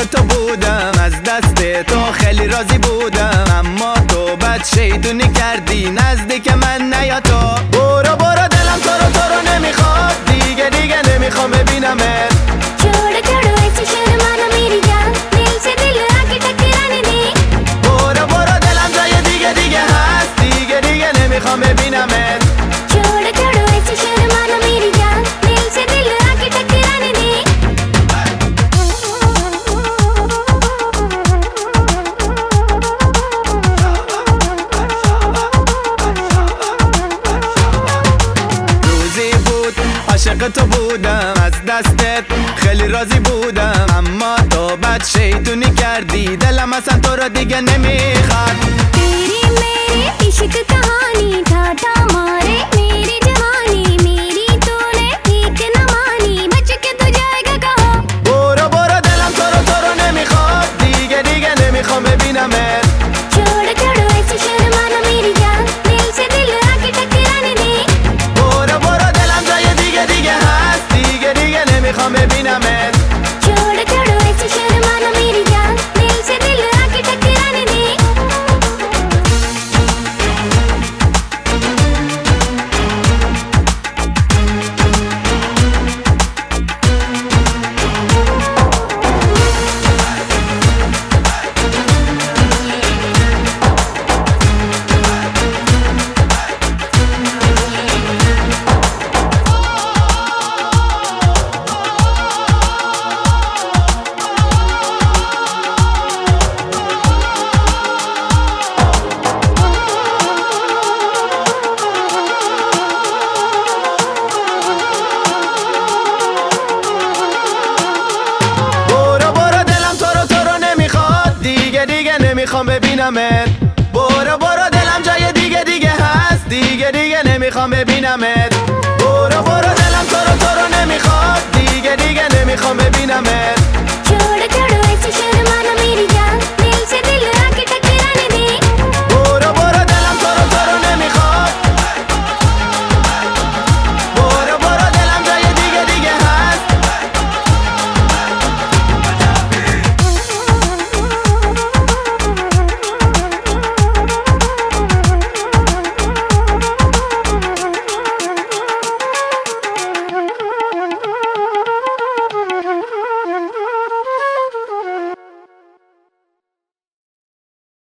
عاشق تو بودم، از دست تو خیلی راضی بودم، اما تو بد شیطونی کردی نزدیک من نیا تو. برو برو دلم تو رو نمیخواد، دیگه نمیخوام ببینمت. छोड़ो ऐसी शर्माना मेरी जान, दिल से दिल आके टकराने दे. برو دلم جای دیگه هست، دیگه نمیخوام ببینمت. छोड़ो ऐसी शर्माना मेरी जान, दिल से दिल आके टकराने दे. روزی بود عاشق تو بودم، از دستت خیلی راضی بودم، اما تو بد شیطونی کردی دلم اصلا تو رو دیگه نمیخواد. तेरी मेरी इश्क कहानी था मारे मेरी जवानी, मेरी तूने ठीक न मानी, बच के तू जाएगा कहाँ. برو دلم تو رو نمیخواد، دیگه نمیخوام ببینمت. छोड़ो ऐसी शर्माना मेरी जान, दिल से दिल आके टकराने दे. برو دلم جای دیگه هست، دیگه نمیخوام ببینمت. छोड़ो ऐसी शर्माना मेरी जान, दिल से दिल आके टकराने दे. نمیخوام ببینمت. برو دلم جای دیگه هست، دیگه نمیخوام ببینمت. برو دلم تو رو نمیخواد، دیگه نمیخوام ببینمت.